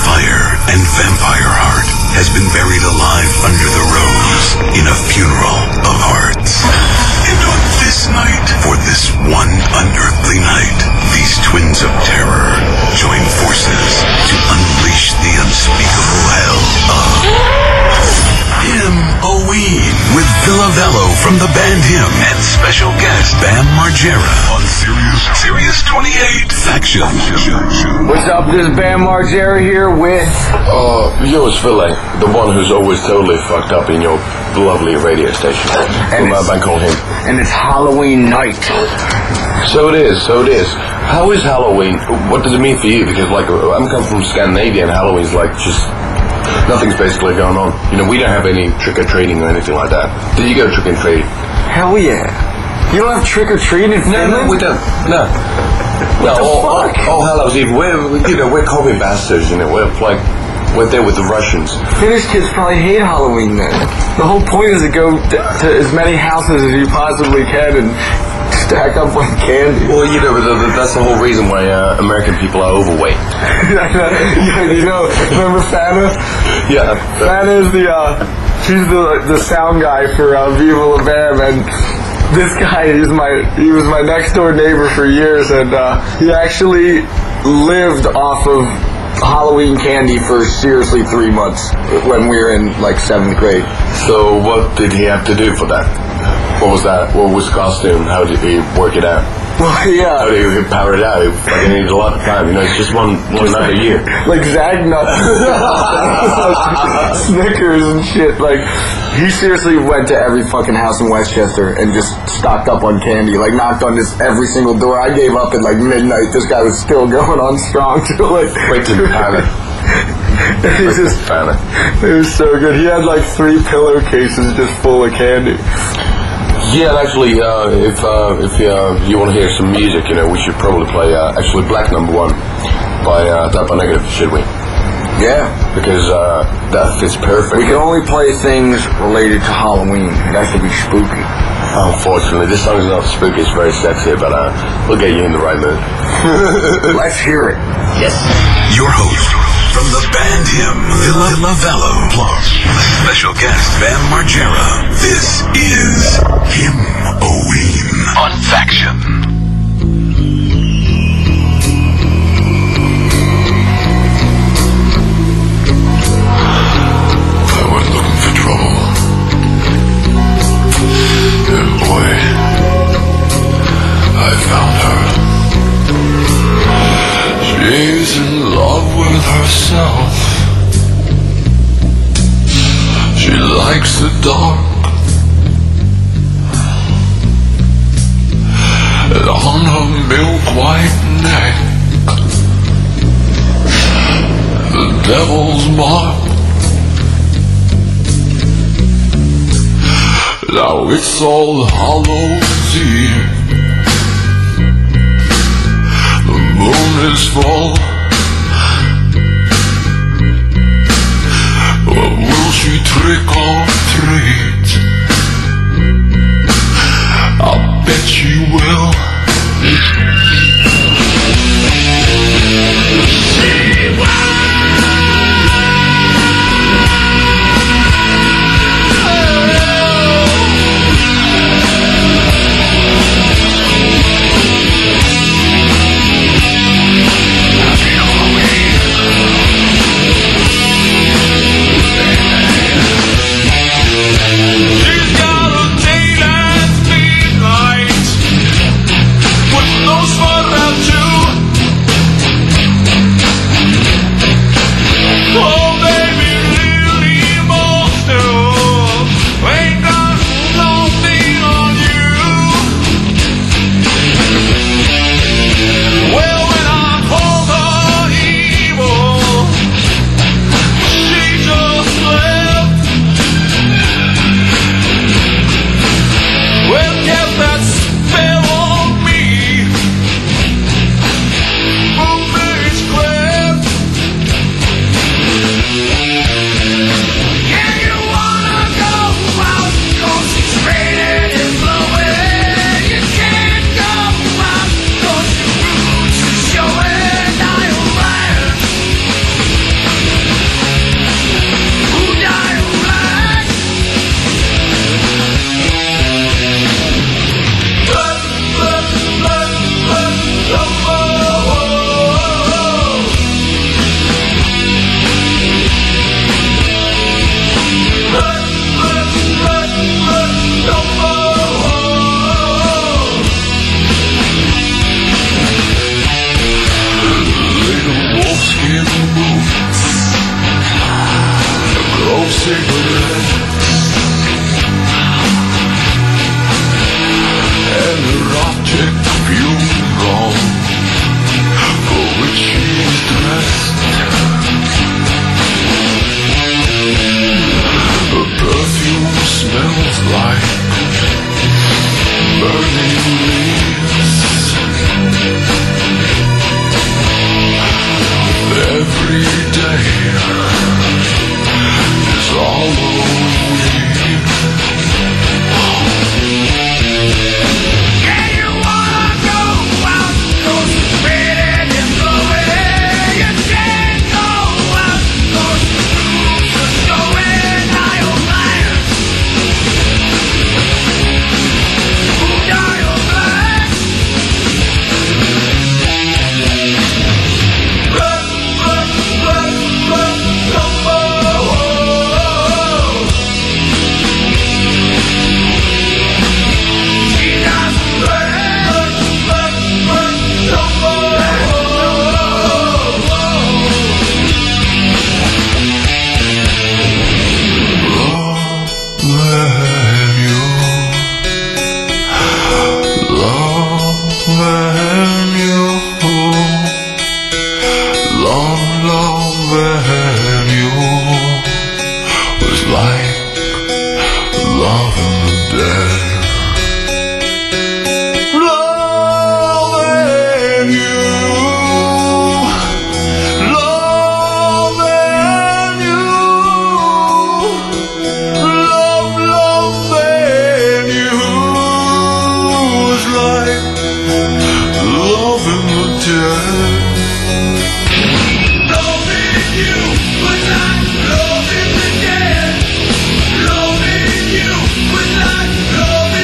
fire and vampire heart has been buried alive under the rose in a funeral of hearts. And on this night, for this one unearthly night, these twins of terror join forces to unleash the unspeakable hell of Him-O-Ween with Villavello from the band Him and special guest Bam Margera on Sirius 28 Faction. What's up? This is Bam Margera here with... Yo, it's Philly, the one who's always totally fucked up in your lovely radio station. And I call him. And it's Halloween night. So it is. How is Halloween? What does it mean for you? Because, like, I'm coming from Scandinavia, and Halloween's like just... nothing's basically going on. You know, we don't have any trick-or-treating or anything like that. Did you go trick-or-treating? Hell yeah. You don't have trick-or-treating in Finland? No, we don't. No. What the fuck? Oh, Hallows Eve. We're copy bastards, you know. We're there with the Russians. Finnish kids probably hate Halloween then. The whole point is to go to as many houses as you possibly can and stack up with candy. Well, you know, that's the whole reason why American people are overweight. You know, remember Fana? Yeah. Fana is she's the sound guy for Viva La Bam, and this guy he was my next door neighbor for years, and he actually lived off of Halloween candy for seriously 3 months when we were in like 7th grade. So what did he have to do for that? What was that? What was costume? How did he work it out? Well, yeah. How did he power it out? He fucking needed a lot of time. You know, it's just one night a year. Like Zagnut. Snickers and shit. Like, he seriously went to every fucking house in Westchester and just stocked up on candy. Like, knocked on this every single door. I gave up at like midnight. This guy was still going on strong till like... Wait till Panic. It was so good. He had like 3 pillowcases just full of candy. Yeah, and actually, if you want to hear some music, you know, we should probably play actually Black Number 1 by Type Negative, should we? Yeah, because that fits perfect. We can only play things related to Halloween. It has to be spooky. Unfortunately, this song is not spooky. It's very sexy, but we'll get you in the right mood. Let's hear it. Yes. Your host from the band Him, Villavello, plus special guest Bam Margera. This is Him-O-Ween on Faction. I went looking for trouble. And boy, I found her. She's in love with herself. She likes the dark. And on her milk white neck, the devil's mark. Now it's All Hallows Eve. The moon is full. Well, will she trick or treat? I bet she will. She will. boots, a clove cigarette, an erotic funeral for which she's dressed. Her perfume smells like burning leaves. Every day is Halloween. Yeah, you wanna go out, go spreading and blowing. You can't go out, go just going out your mind. Out your mind. Run, run, run, run, no more. She doesn't run, run, run, run, no more. Loving you, loving you, loving you was like loving the dead. Loving you, loving you, loving you was like loving the dead. Loving you was like loving the dead. Loving you was like loving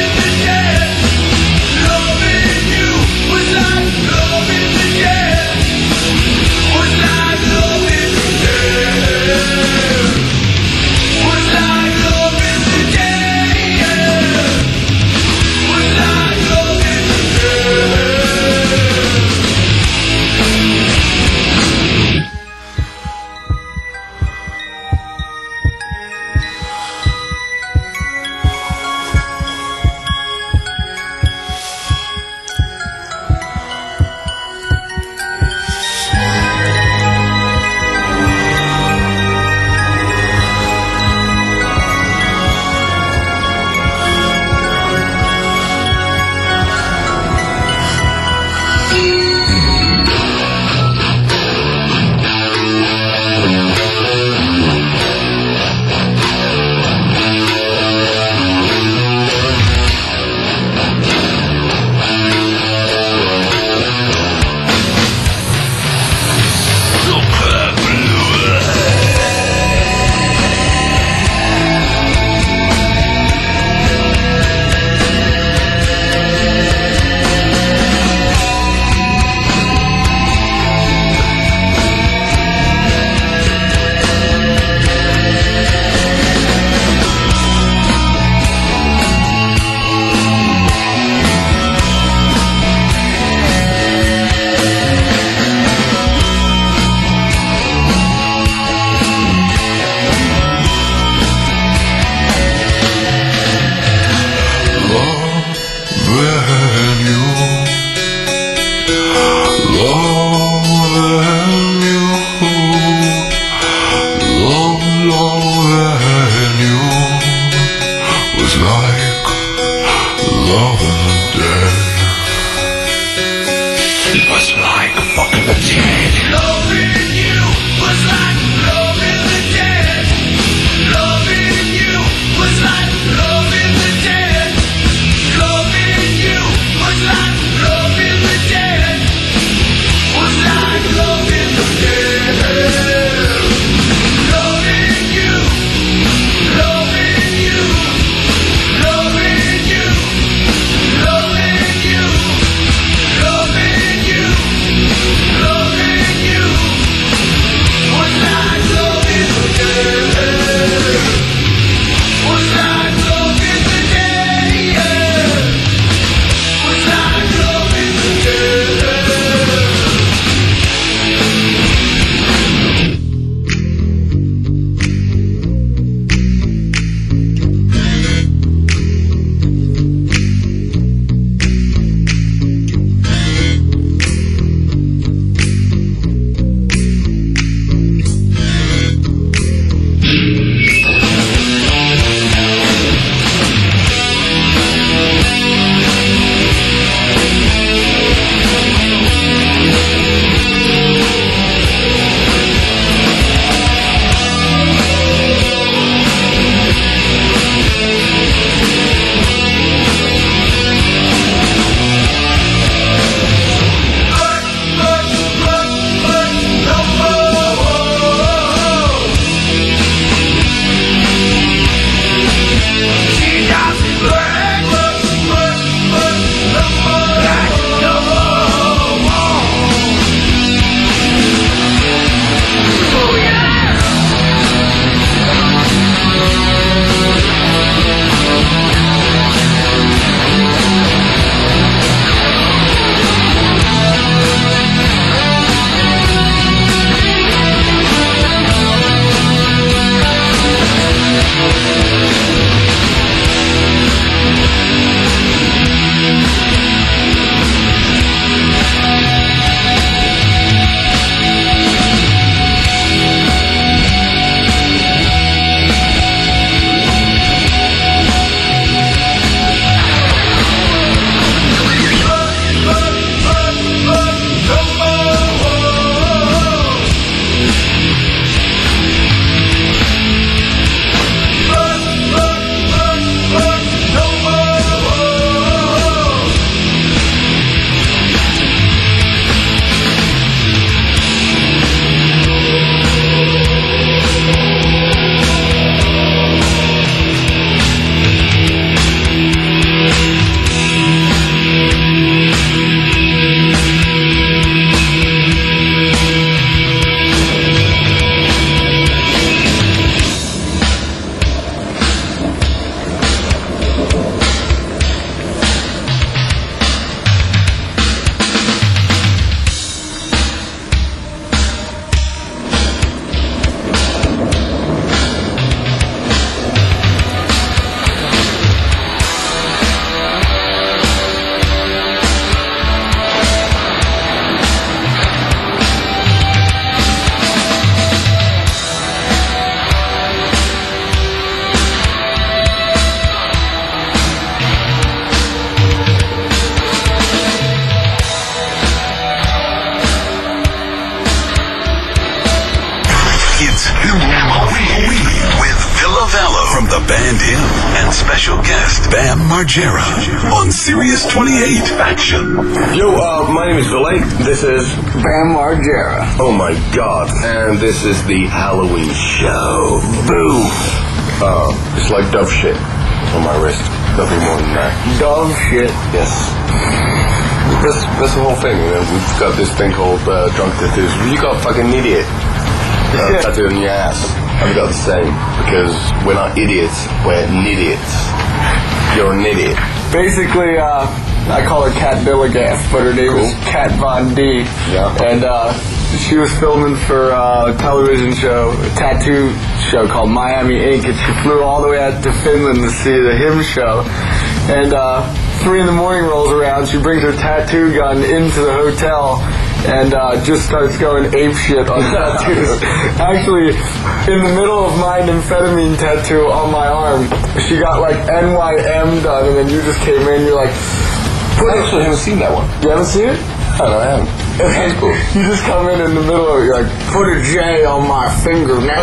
It's Halloween with Villavello from the band Him and special guest Bam Margera on Sirius 28 Action. Yo, my name is Ville. This is Bam Margera. Oh my God! And this is the Halloween show. Boo! It's like dove shit on my wrist. Nothing more than that. Dove shit. Yes. That's the whole thing. You know? We've got this thing called drunk tattoos. You got fucking idiot tattoo on your ass. I've got the same because we're not idiots. We're nidiots. You're an idiot. Basically, I call her Kat Billegaff, but her name is Kat Von D. Yeah. And she was filming for a television show, a tattoo show called Miami Ink, and she flew all the way out to Finland to see the Him show. And 3 a.m. rolls around, she brings her tattoo gun into the hotel and just starts going apeshit on tattoos. Actually, in the middle of my amphetamine tattoo on my arm, she got like NYM done, and then you just came in, you're like... I actually haven't seen that one. You haven't seen it? Oh, no, I haven't. That's cool. You just come in the middle of it, you're like, put a J on my finger now.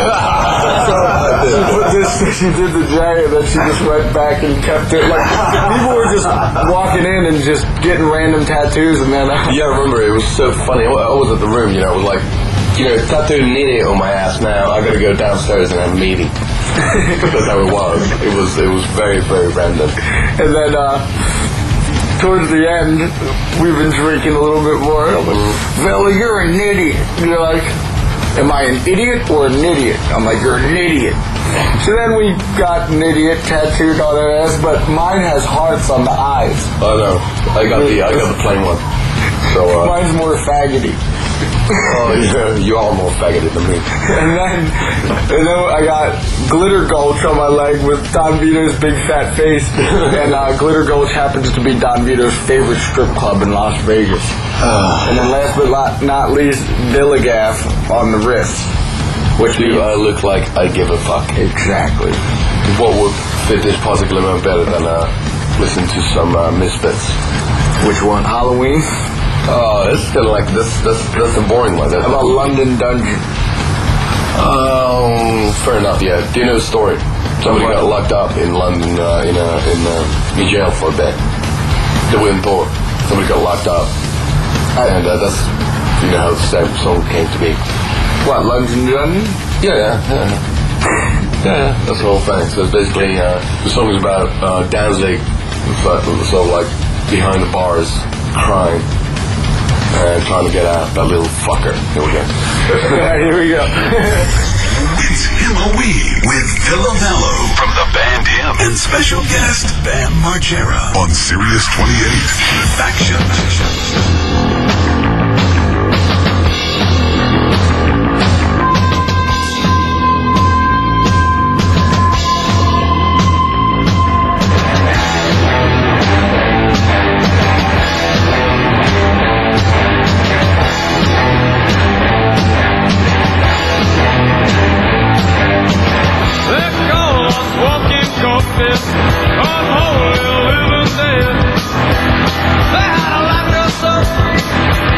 So she did the J, and then she just went back and kept it. Like, people were just walking in and just getting random tattoos, and then... Yeah, I remember, it was so funny. I was at the room, you know, it was like, you know, tattoo an idiot on my ass now. I gotta go downstairs and have a meeting. That's how it was. It was very, very random. And then, towards the end, we've been drinking a little bit more. Vella, you're an idiot. You're like, am I an idiot or an idiot? I'm like, you're an idiot. So then we got an idiot tattooed on our ass, but mine has hearts on the eyes. I know. I got the plain one. So mine's more faggoty. oh, you are more faggoty than me. And then I got Glitter Gulch on my leg with Don Vito's big fat face. And Glitter Gulch happens to be Don Vito's favorite strip club in Las Vegas. And then last but not least, Billegaff on the wrist. Which Do I look like I give a fuck? Exactly. What would fit this particular man better than listen to some Misfits? Which one? Halloween? Oh, it's kind of like that's the boring one. How about London Dungeon? Fair enough. Yeah. Do you know the story? Somebody got locked up in London in jail for a bit. The Wind Tour. Somebody got locked up, and that's how the song came to be. What, London Dungeon? Yeah. That's the whole thing. So it's basically the song is about Danzig, but so like behind the bars, crying. And trying to get out that little fucker. Here we go. Here we go. It's Halloween with Villavello from the band Him and special guest Bam Margera on Sirius 28 Action. Unholy living dead. They had locked us up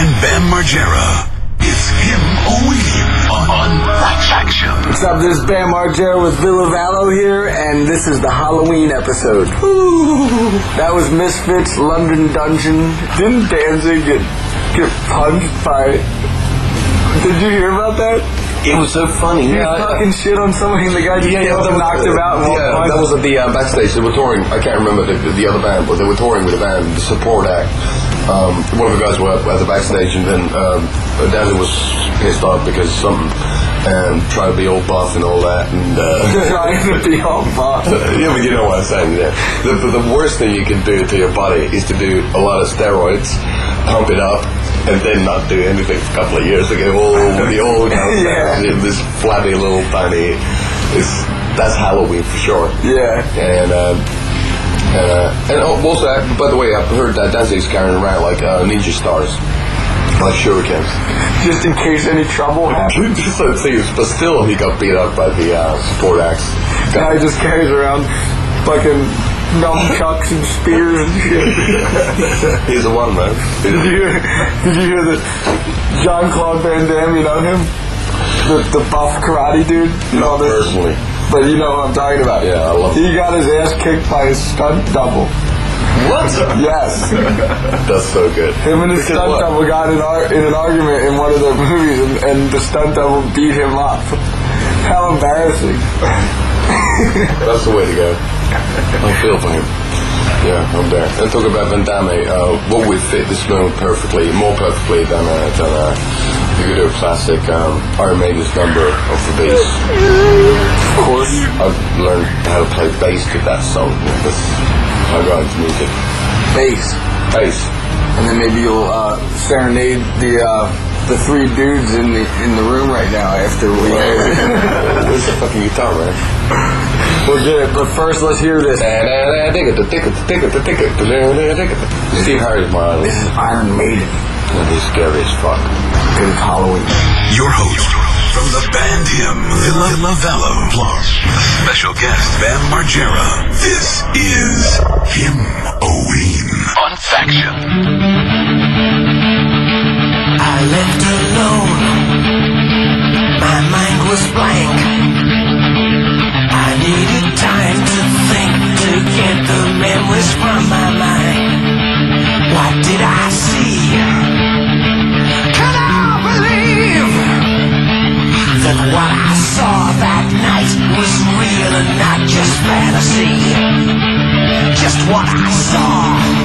and Bam Margera. It's him on Faction. What's up, this is Bam Margera with Villa Vallo here, and this is the Halloween episode. That was Misfits, London Dungeon. Didn't Danzig get punched by... Did you hear about that? It was so funny. He was talking shit on somebody, and the guy just knocked him out. That was at the backstage. They were touring. I can't remember the other band, but they were touring with a band, the support act. One of the guys were at the backstage, and then Danny was pissed off because of something, and tried to be all buff and all that, and trying to be all buff. Yeah, but you know what I'm saying. Yeah, the worst thing you can do to your body is to do a lot of steroids, pump it up, and then not do anything for a couple of years ago. The old kind of stuff, this flabby little tiny. That's Halloween for sure. Yeah. And also, by the way, I've heard that Danzig's carrying around like ninja stars, like shurikens, just in case any trouble happens. Just so it seems, but still, he got beat up by the support acts. Guy just carries around fucking nunchucks and spears and shit. He's the one, man. Did you hear that Jean-Claude Van Damme, you know him? The buff karate dude? Not personally. But you know what I'm talking about. Yeah, I love him. He got his ass kicked by his stunt double. What? Yes. That's so good. Him and his stunt double got in an argument in one of their movies, and the stunt double beat him up. How embarrassing. That's the way to go. I feel for him. Yeah, I'm there. And talk about Van Damme, what would fit this film perfectly, more perfectly than you could do a classic Iron Maiden's number of the bass. Of course, I've learned how to play bass to that song. That's how I got into music. Bass. And then maybe you'll serenade the three dudes in the room right now after we... Where's the fucking guitar, man? We'll get it, but first let's hear this. Steve Harry's my idol. This is Iron Maiden. And he's scary as fuck. Because it's Halloween. Your host from the band him, Villa Vallo, plus special guest Bam Margera. This is Him-O-Ween on Faction. I left alone. My mind was blank. I needed time to think, to get the memories from my mind. What did I see? Can I believe that what I saw that night was real and not just fantasy? Just what I saw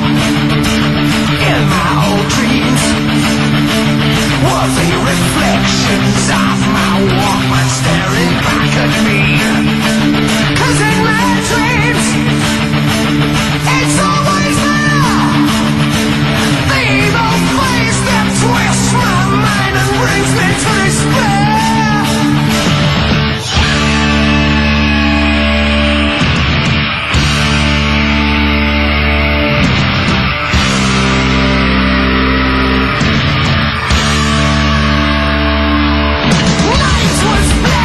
in my old dreams were the reflections of my Walkman staring back at me. 'Cause in my dreams, it's always there. The evil face that twists my mind and brings me to despair. Night was black.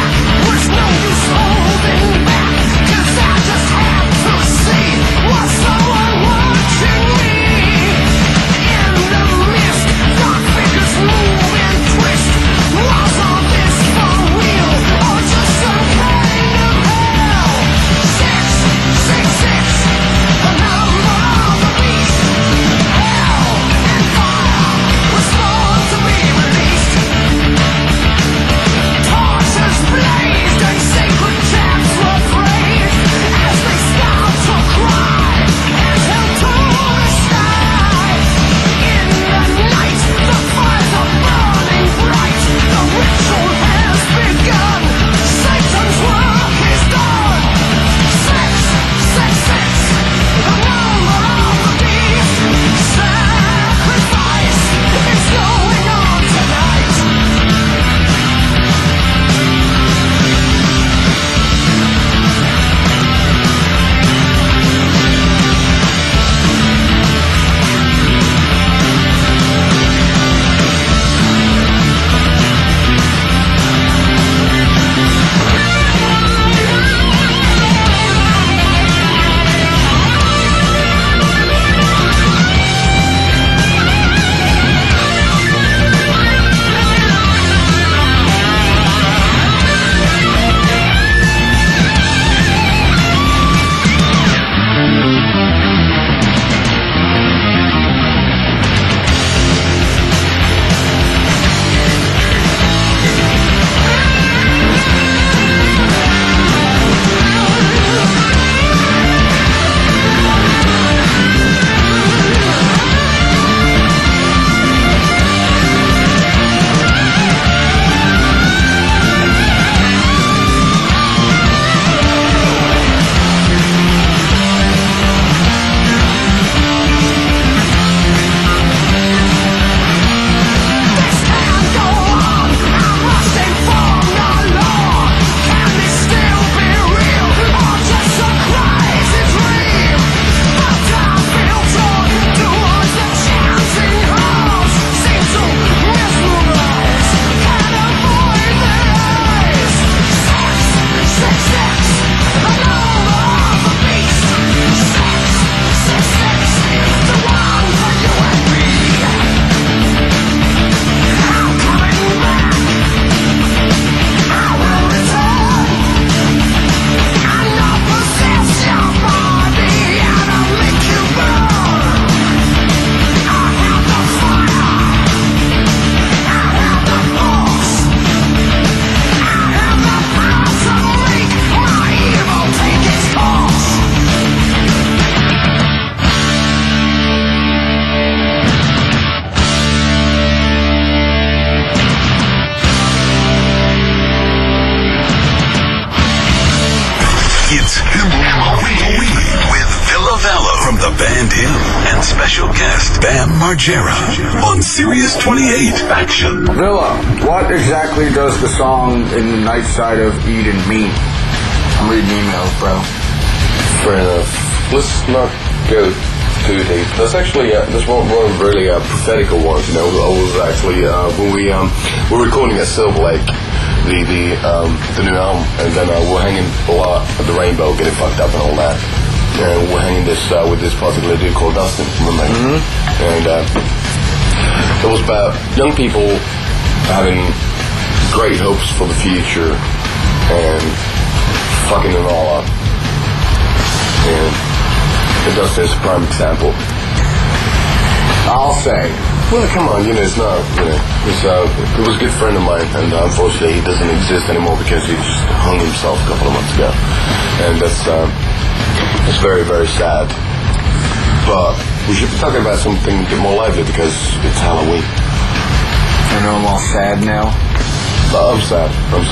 It's Halloween with Villavello from the band Him and special guest Bam Margera on Sirius 28 Faction. Villa, what exactly does the song In the Night Side of Eden mean? I'm reading emails, bro. Fair enough. Let's not go too deep. That's actually that's one of really prophetical ones. You know, I was actually when we were recording at Silver Lake, the new album, and then we're hanging a lot at the Rainbow, getting fucked up and all that. And we're hanging this with this particular dude called Dustin, remember? And it was about young people having great hopes for the future and fucking it all up. And Dustin is a prime example. I'll say. Well, come on, it's not, it was a good friend of mine, and unfortunately he doesn't exist anymore because he just hung himself a couple of months ago. And that's very, very sad. But we should be talking about something a bit more lively because it's Halloween. I know I'm all sad now. I'm sad.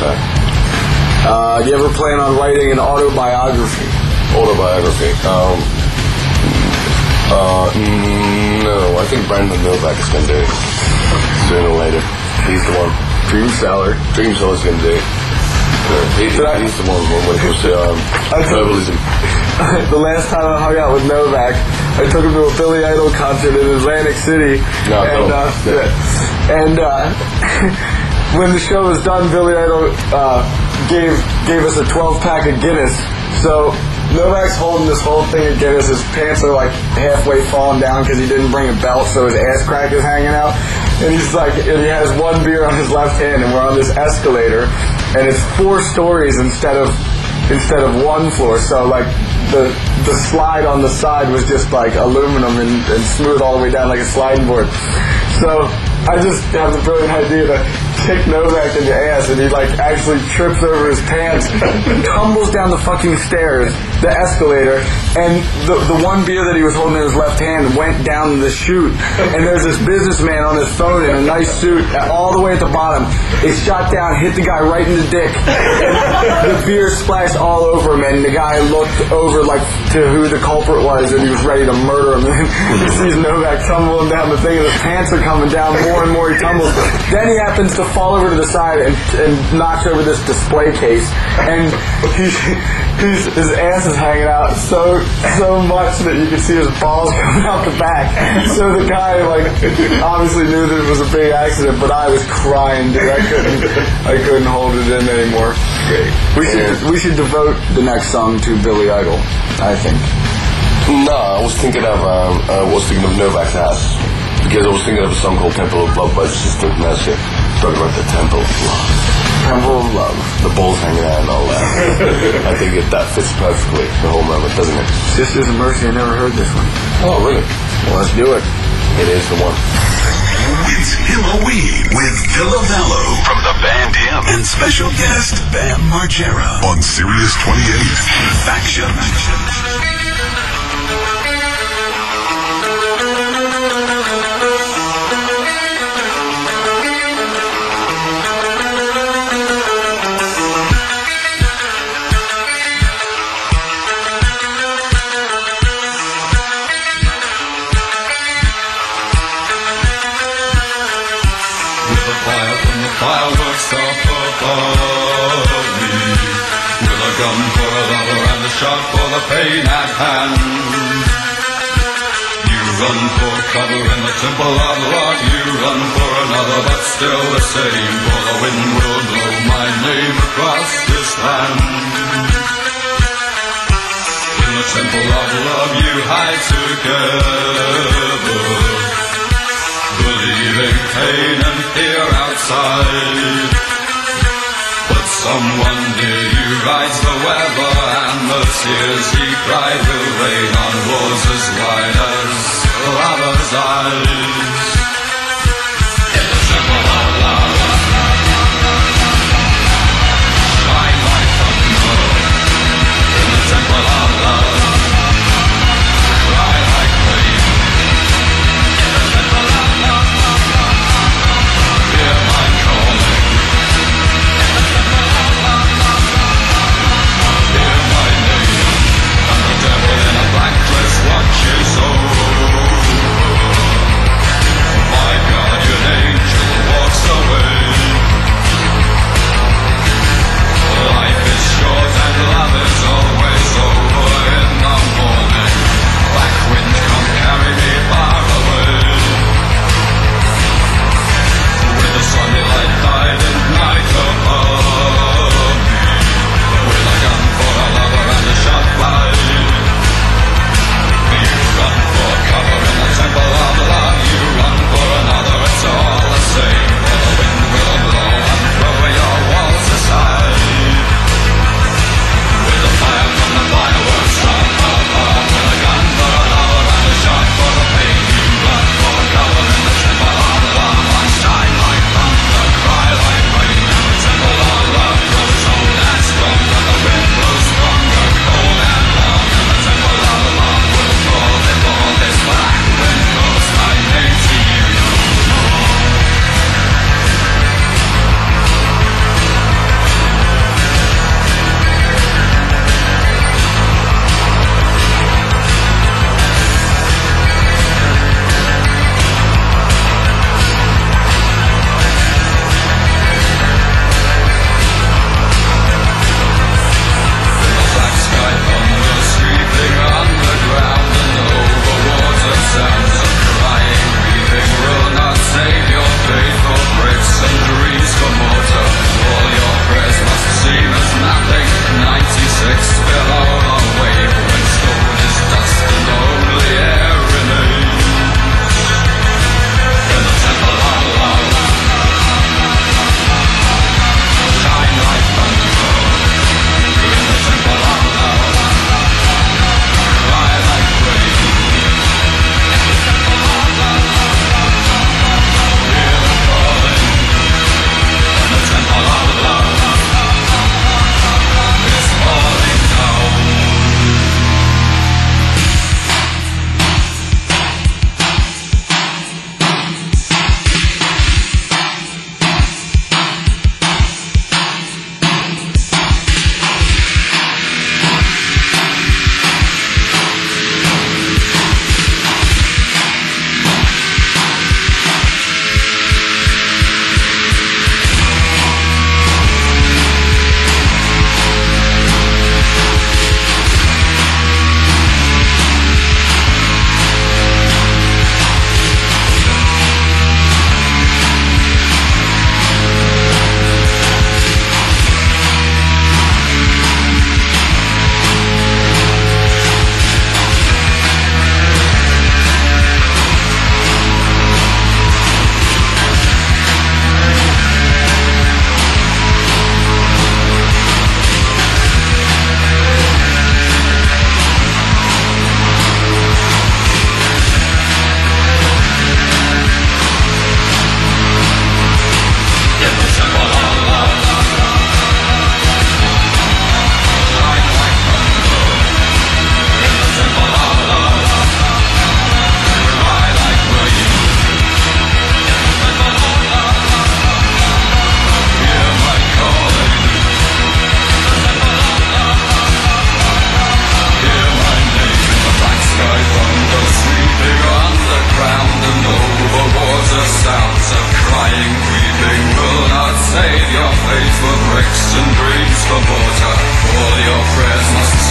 You ever plan on writing an autobiography? Autobiography? No, I think Brandon Novak is going to do it sooner or later. He's the one. Dream Cellar. Dream Cellar's going to do it. He's the one when it comes to herbalism. The last time I hung out with Novak, I took him to a Billy Idol concert in Atlantic City. When the show was done, Billy Idol gave us a 12-pack of Guinness. So Novak's holding this whole thing of Guinness. His pants are like halfway falling down because he didn't bring a belt, so his ass crack is hanging out. And he has one beer on his left hand, and we're on this escalator, and it's 4 stories instead of one floor. So like the slide on the side was just like aluminum and smooth all the way down like a sliding board. So I just have the brilliant idea to kick Novak in the ass, and he like actually trips over his pants, tumbles down the fucking stairs, the escalator, and the one beer that he was holding in his left hand went down the chute, and there's this businessman on his phone in a nice suit all the way at the bottom. It shot down, hit the guy right in the dick, and the beer splashed all over him, and the guy looked over like to who the culprit was, and he was ready to murder him. And he sees Novak tumbling down the thing, and his pants are coming down more and more. He tumbles. Then he happens to fall over to the side and knocks over this display case, and his ass is hanging out so much that you can see his balls coming out the back. So the guy obviously knew that it was a big accident, but I was crying, dude. I couldn't hold it in anymore. Great. We should devote the next song to Billy Idol, I think. No, I was thinking of Novak's ass. Because I was thinking of a song called Temple of Love by Sister Ignacia. Talking about the Temple of Love. Temple of Love. The balls hanging out and all that. I think that fits perfectly, the whole moment, doesn't it? Sisters of Mercy, I never heard this one. Oh, really? Well, let's do it. It is the one. It's Halloween with Villavello from the band Him and special guest Bam Margera on Sirius 28 Faction. Fireworks up above me, with a gun for a lover and a shot for the pain at hand. You run for cover in the temple of love, you run for another, but still the same, for the wind will blow my name across this land. In the temple of love you hide together, believing pain and fear outside, but someone near you rides the weather, and the tears he cried will rain on walls as wide as lover's eyes. In the temple of love, shine like thunder. In the temple of love, cry like rain. In the temple of love, hear my calling. In the temple of love, hear my name.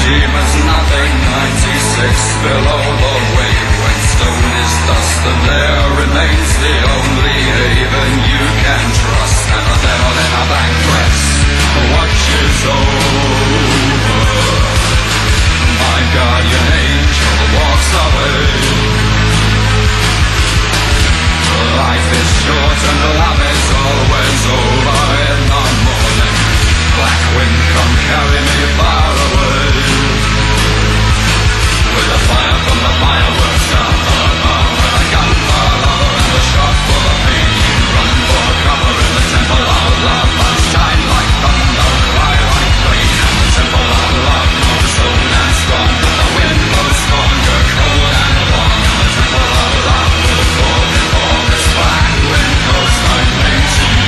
seem as nothing. 96 below the wave, when stone is dust, and there remains the only haven you can trust. And the devil in a black dress watches over. My guardian angel walks away. Life is short and love is always over in the morning. Black wind, come carry me far away. With the fire from the fireworks down the bar, with a gun for love and a shot for the pain. Run for cover in the temple of love, but shine like thunder, cry like rain. And the temple of love, no stone and strong, but the wind blows stronger, cold and long. And the temple of love will fall before this black wind goes like rain to you.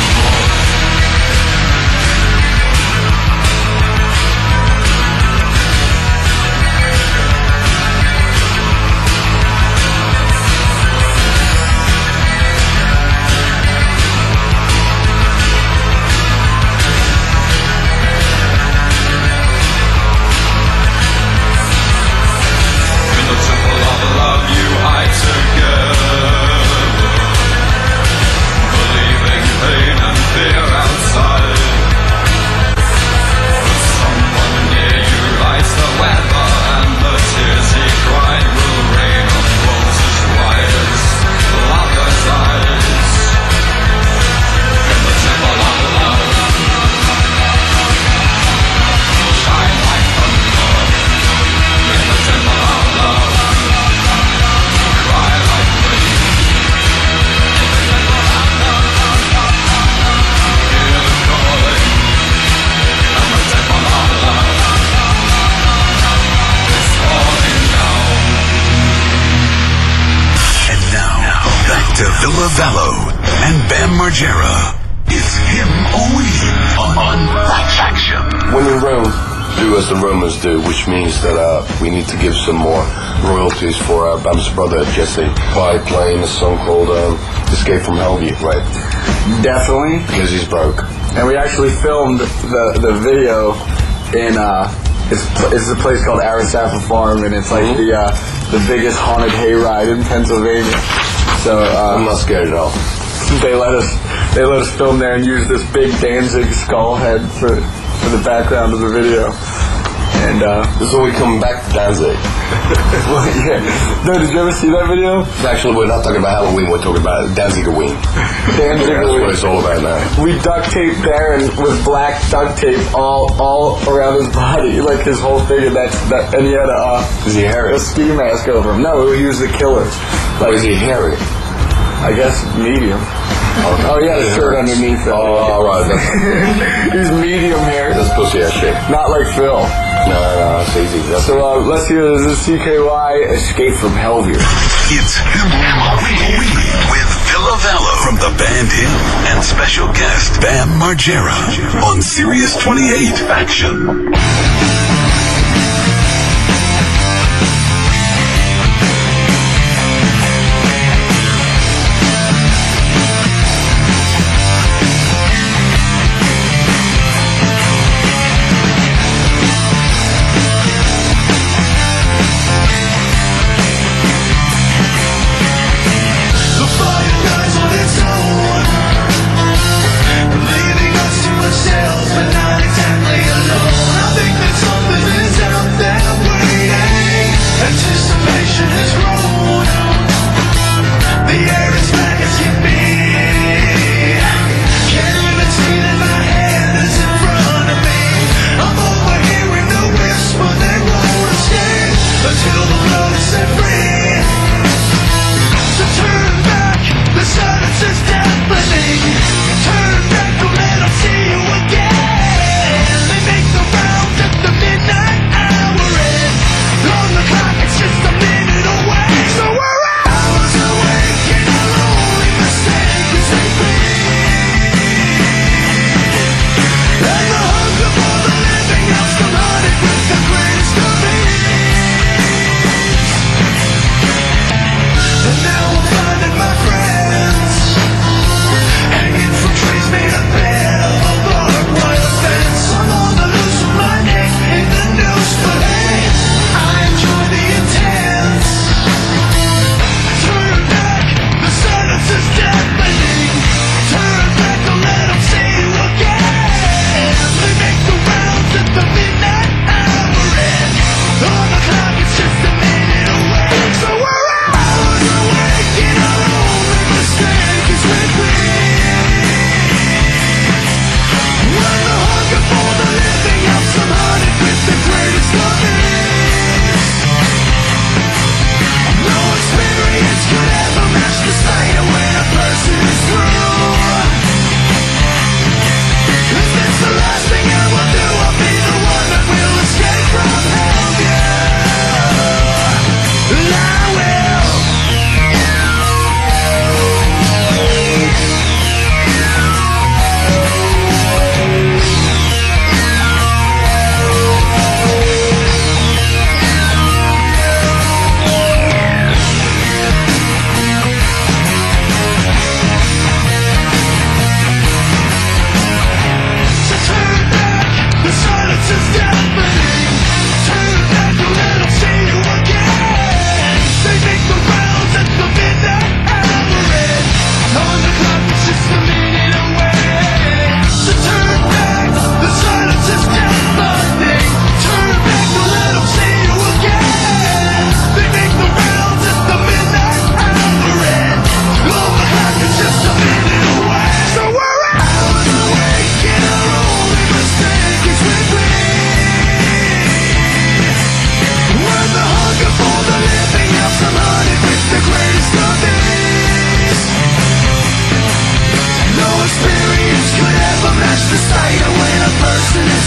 Villa Vallo and Bam Margera. It's him only on Faction. When in Rome, do as the Romans do, which means that we need to give some more royalties for Bam's brother Jesse by playing a song called Escape from Hellview, right? Definitely. Because he's broke. And we actually filmed the video in it's a place called Arisafa Farm, and it's like the biggest haunted hayride in Pennsylvania. So I'm not scared at all. They let us film there and use this big Danzig skull head for the background of the video. And so we come back to Danzig. well, yeah. No, did you ever see that video? Actually, we're not talking about Halloween. We're talking about Danzigoween. That's what it's all about now. We duct taped Baron with black duct tape all around his body, like his whole thing, and he had Is he hairy? a ski mask over him. No, he was the killer. Like, is he hairy? I guess medium. Oh, he had a shirt underneath it. Oh, all right. He's medium hair. That's pussy ass shit. Not like Phil. No, that's easy. So let's hear this CKY Escape from Hellview. It's Halloween with Villa Vallo from the band Him and special guest Bam Margera on Sirius 28 Faction. Leaving us to ourselves, but not exactly alone. I think that some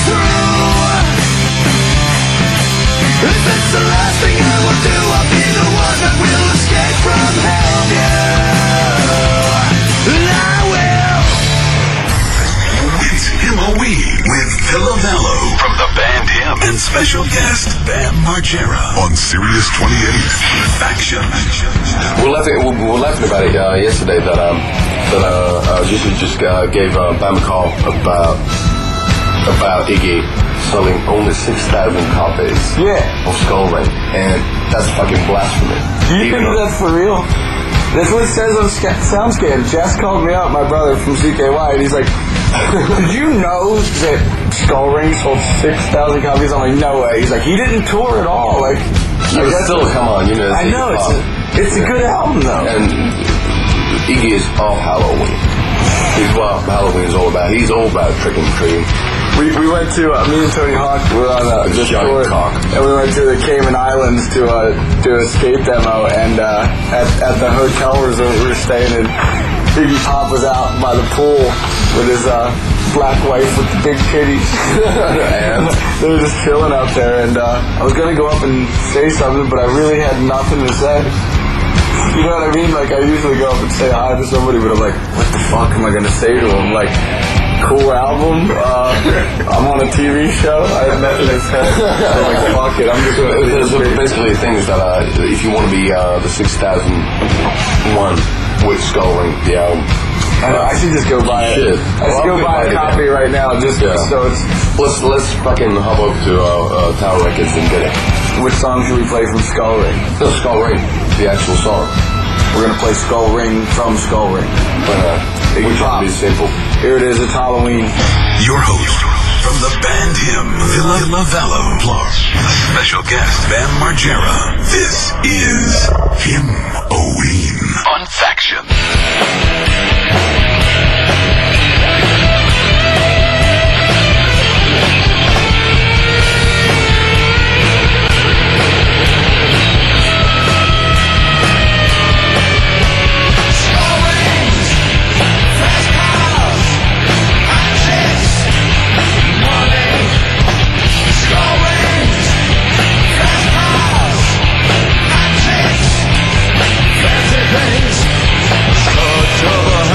through. If it's the last thing I will do, I'll be the one that will escape from hell. Yeah, and I will. It's Halloween with Villavello from the band Him and special guest Bam Margera on Sirius 28 Faction. We're laughing about it yesterday that just gave Bam a call about Iggy selling only 6,000 copies of Skull Ring, and that's fucking blasphemy. Do you think that's for real? That's what it says on SoundScan. Jess called me up, my brother from CKY, and he's like, did you know that Skull Ring sold 6,000 copies? I'm like, no way. He's like, he didn't tour at all. Like, But still, come on, you know. I know, it's a good album, though. And Iggy is all Halloween. He's what Halloween is all about. He's all about trick and treating. We went to, me and Tony Hawk were on this tour, and we went to the Cayman Islands to do a skate demo, and at the hotel resort we were staying in, Iggy Pop was out by the pool with his black wife with the big titties. And they were just chilling out there, and I was going to go up and say something, but I really had nothing to say. You know what I mean? Like, I usually go up and say hi to somebody, but I'm like, what the fuck am I going to say to him? Like, cool album, I'm on a TV show, I have nothing to say. I'm like, fuck it, I'm just going to... There's basically things that if you want to be the 6,001 with Skull Ring, the album, I should just go buy it. I should go buy a copy right now, just so it's... Let's fucking hop up to Tower Records and get it. Which song should we play from Skull Ring? No, Skull Ring, the actual song. We're going to play Skull Ring from Skull Ring. But we try to be simple. Here it is, it's Halloween. Your host from the band Him, Villavello, plus a special guest, Bam Margera. This is Him-oween on Faction. Things, so to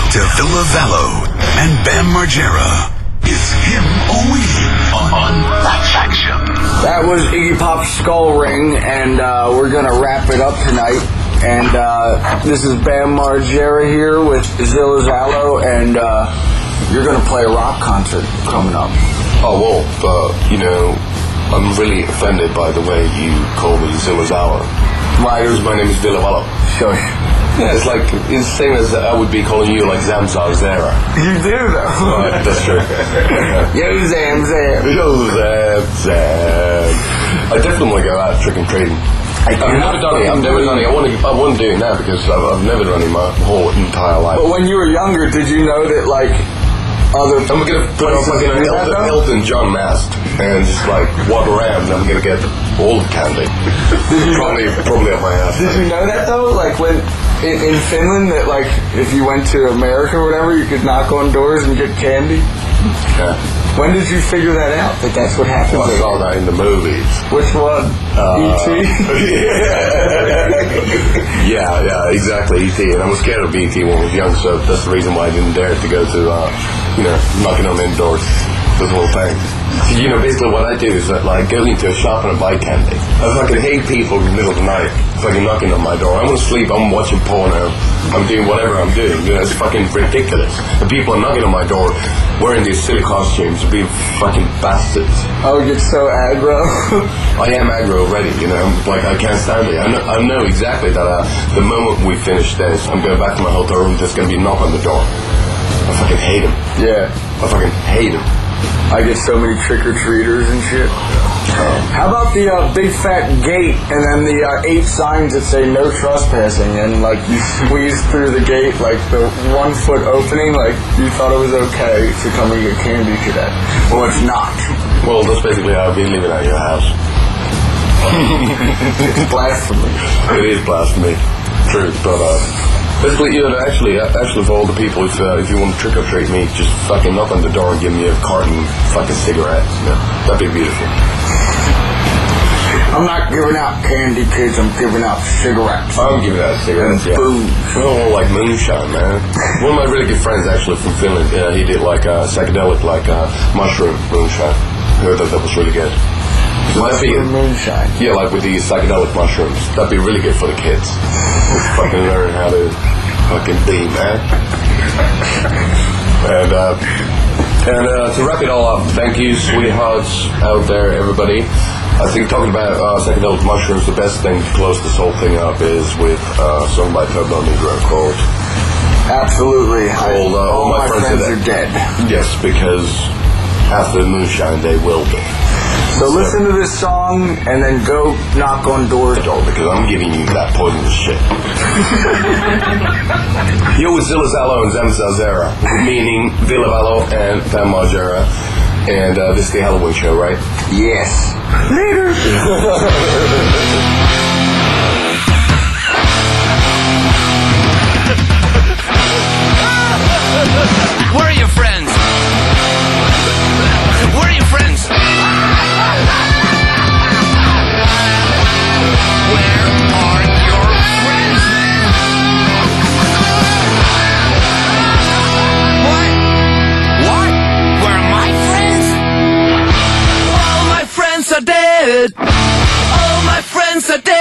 to Villa Vallo and Bam Margera. It's him or we on That Faction. That was Iggy Pop's Skull Ring, and we're gonna wrap it up tonight. And this is Bam Margera here with Zilla Zalo, and you're gonna play a rock concert coming up. Oh, well, I'm really offended by the way you call me Zilla Zalo. Why? Because my name is Villa Vallo. Sure. Yeah, it's the same as I would be calling you like Zamzar Zara. You do, though. Right, that's true. Yo, Zam. Yo, Zam. I definitely want to go out trick-and-treating. I've never done it. I want to do it now because I've never done it my whole entire life. But when you were younger, did you know that, like, other I'm going to put on like an Elton John mask and just like walk around and I'm going to get all the candy. Probably up my ass. Did you know that, though? Like, when in Finland, that, like, if you went to America or whatever, you could knock on doors and get candy? Yeah. When did you figure that out, that that's what happened? I saw that in the movies. Which one? E.T.? Yeah, exactly, E.T. And I was scared of E.T. when I was young, so that's the reason why I didn't dare to go to, knocking on them doors, this whole thing. Basically what I do is that, like, go into a shop and I buy candy. I fucking hate people in the middle of the night fucking knocking on my door. I'm asleep, I'm watching porno, I'm doing whatever I'm doing. It's fucking ridiculous. And people are knocking on my door wearing these silly costumes, being fucking bastards. Oh, you're so aggro. I am aggro already, like I can't stand it. I know exactly that the moment we finish this, I'm going back to my hotel room, there's going to be a knock on the door. I fucking hate him. Yeah. I fucking hate him. I get so many trick-or-treaters and shit. How about the big fat gate and then the 8 signs that say no trespassing, and like you squeeze through the gate, like the 1 foot opening, like you thought it was okay to come and get candy today? Well, it's not. Well, that's basically how I've been living at your house. It's blasphemy. It is blasphemy. True, but basically, actually for all the people, if you want to trick or treat me, just fucking knock on the door and give me a carton of fucking cigarettes. That'd be beautiful. I'm not giving out candy, kids. I'm giving out cigarettes. I'm giving out cigarettes. And booze. Oh, like moonshine, man. One of my really good friends, actually from Finland, he did like a psychedelic, like mushroom moonshine. I heard that was really good. So Mushroom moonshine. Yeah, like with these psychedelic mushrooms. That'd be really good for the kids. Fucking learn how to fucking be, man. And to wrap it all up, thank you, sweethearts out there, everybody. I think talking about psychedelic mushrooms, the best thing to close this whole thing up is with a song by Pueblo Negro called Absolutely. All my friends are dead. Yes, because after the moonshine, they will be. So listen to this song and then go knock on doors. Because I'm giving you that poisonous shit. Yo, with Zilla Zalo and Zamzar Zara, meaning Villa Vallo and Bam Margera. And this is the Halloween show, right? Yes. Later. Where are your friends? Where are your friends? Where are your friends? What? Where are my friends? All my friends are dead. All my friends are dead.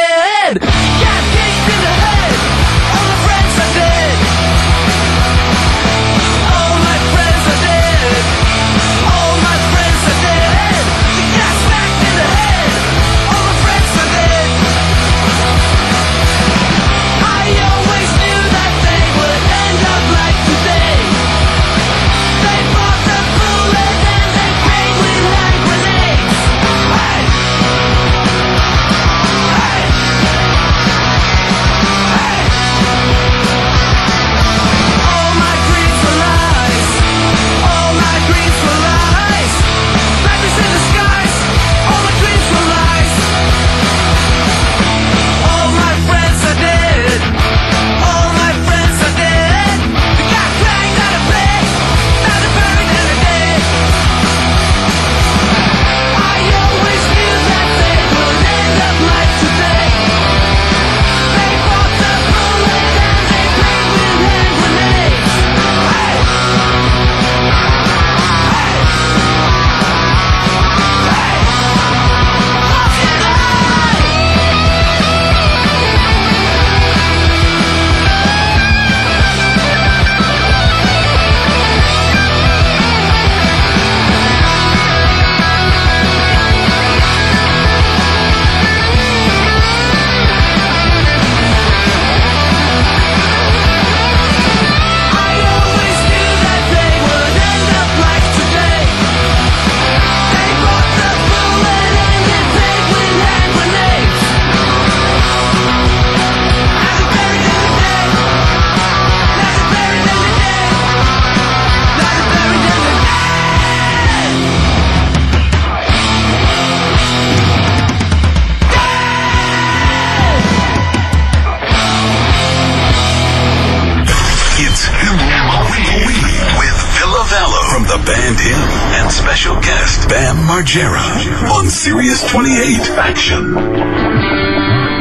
the band him and special guest Bam Margera on Sirius 28 Faction.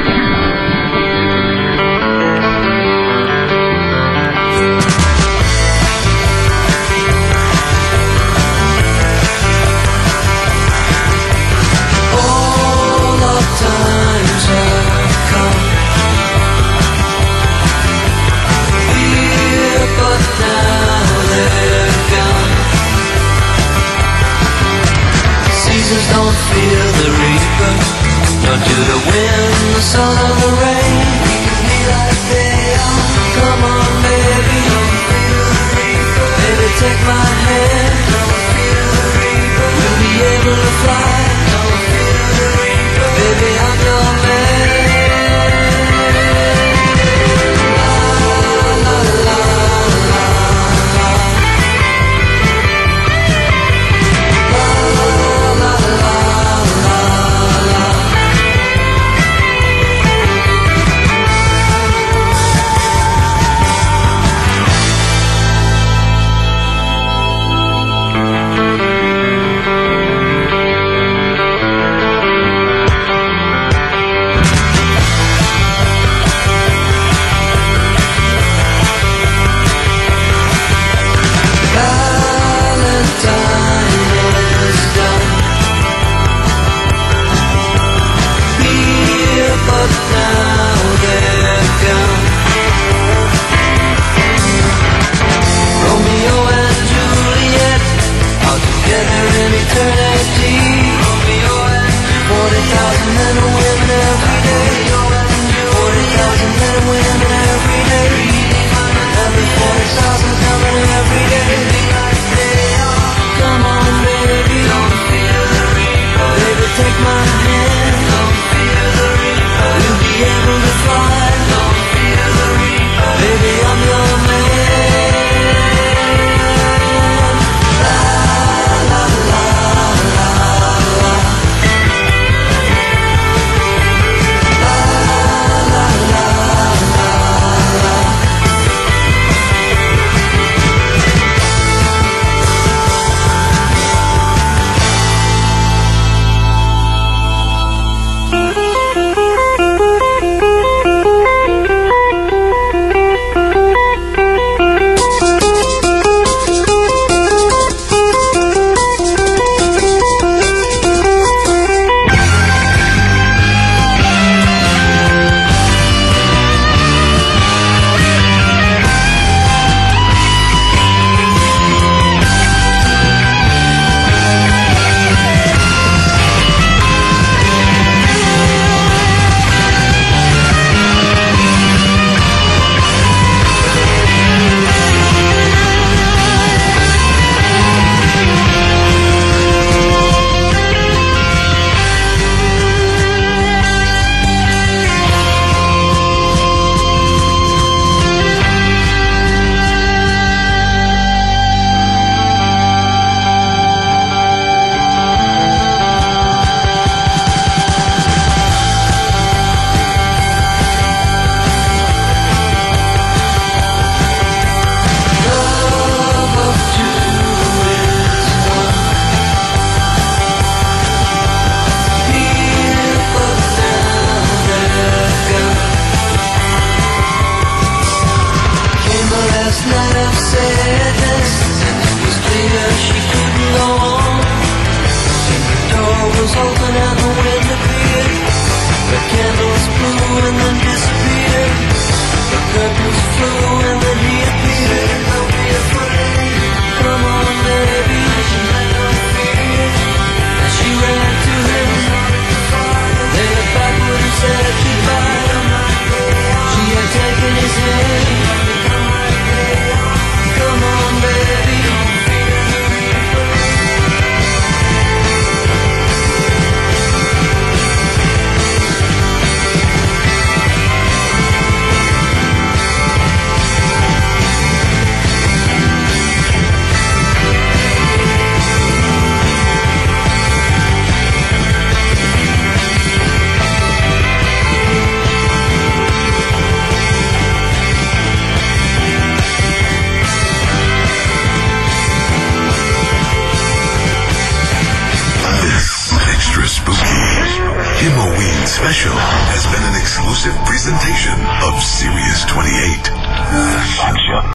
Don't feel the reaper, nor do the wind, the sun, or the rain. We can be like they are. Come on, baby, don't feel the reaper. Baby, take my hand. Don't feel the reaper. We'll be able to fly. Don't feel the reaper. Baby, I'm your man. La la la la la. special has been an exclusive presentation of Sirius 28.